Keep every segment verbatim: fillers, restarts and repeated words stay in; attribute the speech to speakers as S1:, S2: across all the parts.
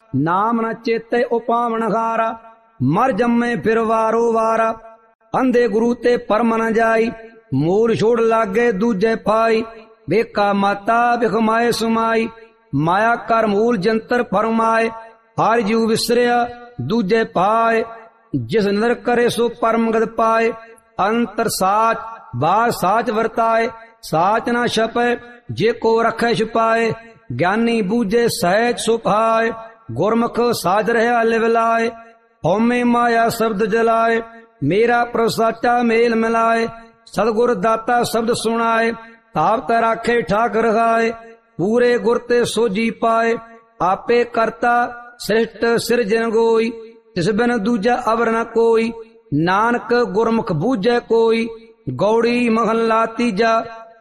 S1: नाम न चेते उपावन हारा। मर जम्मे फिर वारो वारा, अंधे गुरु ते परम न जाई। मूल छोड़ लागे दूजे पाई, बेका माता बिखमाए सुमाई। माया कर मूल जंतर फरमाए, हार जीव विसरिया दूजे पाए। जिस नर करे सो परम गद पाए, अंतर साच बार साच वर्ताए। साच ना छपे जे को रखे छुपाए, ज्ञानी बूझे सहज सुभाए। गुरमुख साज रहा लिवलाए, हौमे माया शब्द जलाए। मेरा प्रभु साचा मेल मिलाए, सतगुर दाता शब्द सुनाए। ताप ते राखे ठाक रखाए, पूरे गुर ते सोजी पाए। आपे करता श्रेष्ठ सिरजन गोई, तिस बिन दूजा अवर न कोई। नानक गुरमुख बूझे कोई, गौड़ी महला तीजा।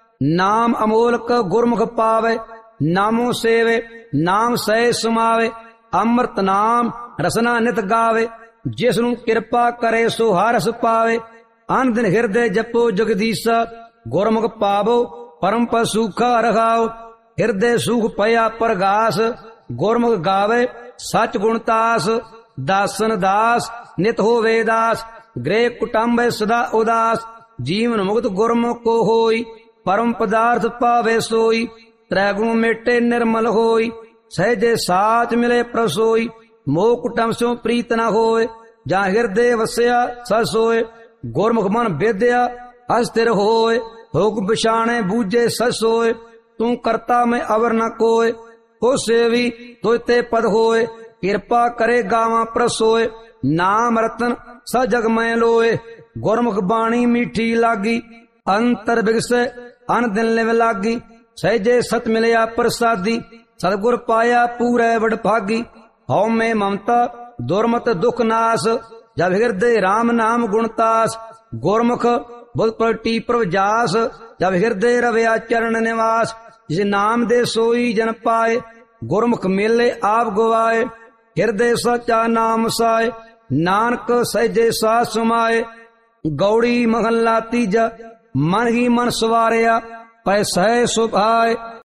S1: नाम अमोलक गुरमुख पावे, नामो सेवे नाम सह सुमावे। अमृत नाम रसना नित गावे, जिसनु कृपा करे सो हरस पावे। अन दिन हृदय जपो जगदीसा, गुरमुख पावो परम पद सुखा रखाओ। हृदय सुख पया प्रगास, गुरमुख गावे सच गुणतास। दासन दास नित होवे दास, गृह कुटुंब सदा उदास। जीवन मुक्त गुरमुख को होई, परम पदार्थ पावे सोई। त्रैगुण मेटे निर्मल होई, सहजे साच मिले प्रसोई। मोह कुटुंब स्यों प्रीत न होए, जहाँ हृदय वसया सस होए। गुरमुख मन वेद्या अस्थिर होए, हुक्म बिछाणे बूझे सस होए। तू करता में अवर न कोय, हो सेवी तोते पद होए। कृपा करे गावा प्रसोए, नाम रतन स जग में लोए। गुरमुख बाणी मीठी लागी, अंतर बिगसे अन दिन लिव लागी। सहजे सत मिलया प्रसादी, सतगुर पाया पूरे वड भागी। हौ में ममता दुर्मत दुख नाश, जब हृदय राम नाम गुणतास। गुरमुख बुध पलटी प्रभजास, जब हृदय रवया चरण निवास। जिस नाम दे सोई जन पाए, गुरमुख मेले आप गवाए। हृदय सचा नाम साए, नानक सहजे सा सुमाए। गौड़ी महला तीजा, मन ही मन सवारिया, पैसा सुभाए।